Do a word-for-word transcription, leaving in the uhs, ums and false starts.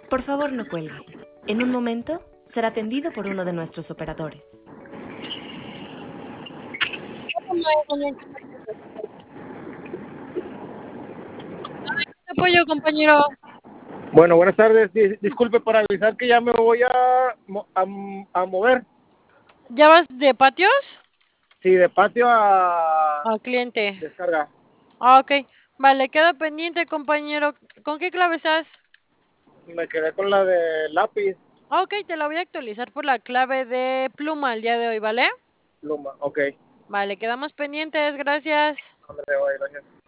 Por favor, no cuelgue. En un momento será atendido por uno de nuestros operadores. ¿Qué apoyo, compañero? Bueno, buenas tardes. Dis- disculpe para avisar que ya me voy a, mo- a, m- a mover. ¿Ya vas de patios? Sí, de patio a Al cliente. descarga. Ah, ok. Vale, queda pendiente, compañero. ¿Con qué clave estás? Me quedé con la de lápiz, Ah, ok, te la voy a actualizar por la clave de pluma el día de hoy, ¿vale? pluma. Ok. Vale, quedamos pendientes, gracias. Ándale, bye, gracias.